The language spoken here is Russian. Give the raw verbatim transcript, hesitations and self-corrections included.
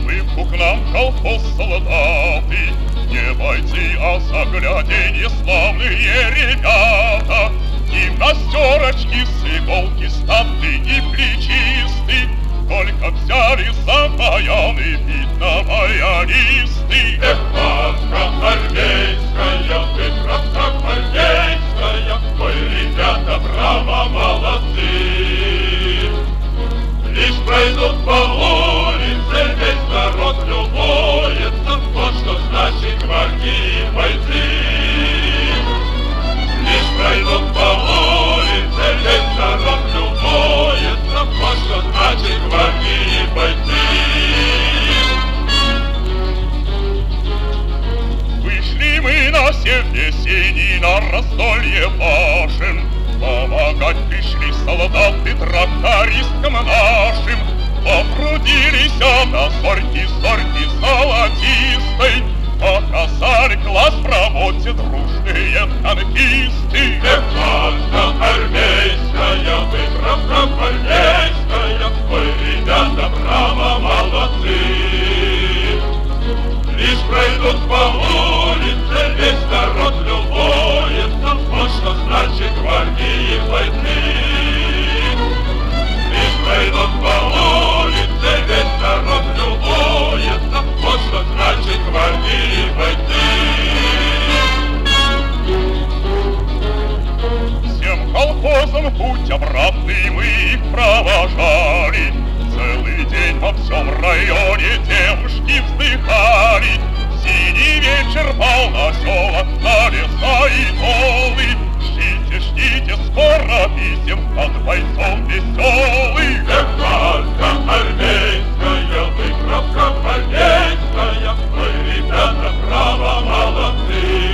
Выпук нам колхоз солдаты, не бойцы, а загляденье славные ребята. Гимнастерочки с иголки статы и плечисты, только взяли за баяны, видно, баянисты. Эх, матка армейская, вы правда армейская, ой, ребята, браво, молодцы. Лишь пройдут по улице, весь народ любуется, вот что значит гвардии бойцы. Лишь пройдут по улице, весь народ любуется, вот что значит гвардии бойцы. Вышли мы на всех весенний, на раздолье вашим, помогать пришли солдаты трактористкам нашим. Попрудились на зорьки, зорьки золотистой, показали класс в работе дружные танкисты. Эх, матка армейская, вы правда армейская, ой, ребята, браво, молодцы. Лишь пройдут по улице, весь народ любуется, вот что значит гвардии бойцы. Лишь пройдут по улице, весь народ любуется, вот что значит гвардии бойцы. Всем колхозам путь обратный мы их провожали. Целый день во всем районе девушки вздыхали. Синий вечер пал на села, на леса и долы. Ждите, ждите, скоро писем от бойцов веселых. Эх, матка армейская, вы правда армейская, ой, ребята, браво, молодцы.